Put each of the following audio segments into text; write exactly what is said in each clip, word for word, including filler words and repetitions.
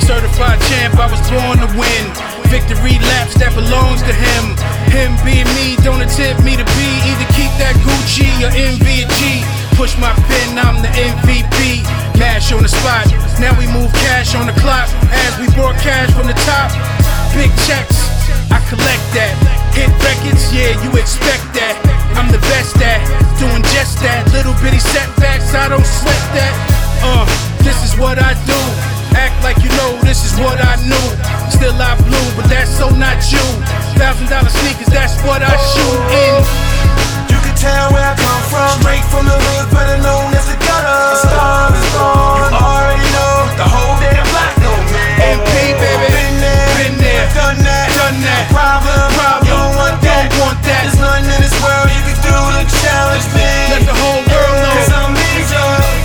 Certified champ, I was born to win. Victory laps that belongs to him. Him being me, don't attempt me to be. Either keep that Gucci or M V G. Push my pen, I'm the M V P. Mash on the spot, now we move cash on the clock. As we broadcast from the top, big checks, I collect that. Hit records, yeah, you expect that. I'm the best at doing just that. Little bitty setbacks, I don't sweat that. Uh, this is what I do. Act like you know this is what I knew. Still I blew, but that's so not you. Thousand dollar sneakers, that's what I shoot in. You can tell where I come from. Straight from the hood, better known as the gutter. A star is born. You already know the whole damn block know me. M P baby, been there, been there, done that, done that. Problem, Problem, you don't want that. Don't want that. There's nothing in this world you can do to challenge me. Let the whole world know. Cause I'm major.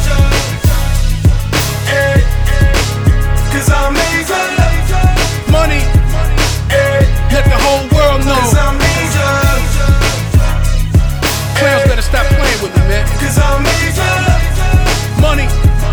Cause I'm major. Money, let the whole world know. Cause I'm major. Clowns better stop playing with me, man. Cause I'm major. Money,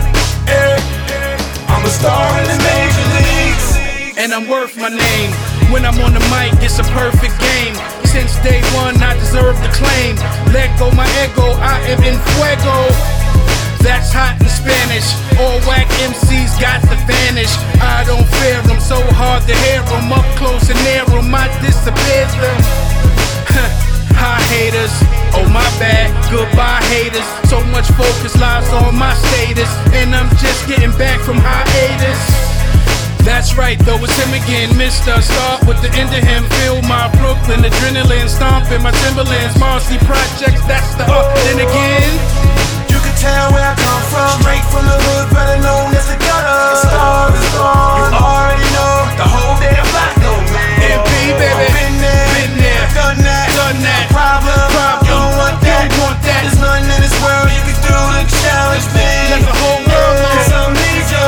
I'm a star in the major leagues. and I'm worth my name. When I'm on the mic, it's a perfect game. Since day one, I deserve the claim. Let go my ego, I am in fuego. That's hot in Spanish. All whack M Cs got to vanish. I don't fear them, so hard to hear them. Up close and near them, I disappear them. Hi haters, oh my bad, goodbye haters. So much focus lies on my status, and I'm just getting back from hiatus. That's right though, it's him again, Mister Start with the end of him. Feel my Brooklyn adrenaline, stomping my Timberlands. Marcy Projects, that's the up, then again. You can tell where I come from. Straight from the hood, better known as the gutter. A star is born. You already know the whole damn block know me. M P baby, been there, been there, done that, done that. Problem, Problem, you don't want that. don't want that. There's nothing in this world you can do to challenge me. Let the whole world know. Cause I'm major.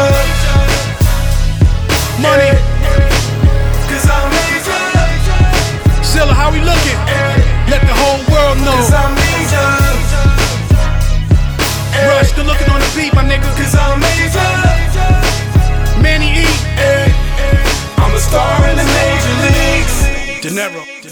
Money, Cause I'm major. Zilla, how we looking? Let the whole world know. Cause I'm major. Rush, still looking on the beat, my nigga. Cause I'm major. Manny E, I'm a star in the major leagues. De Niro.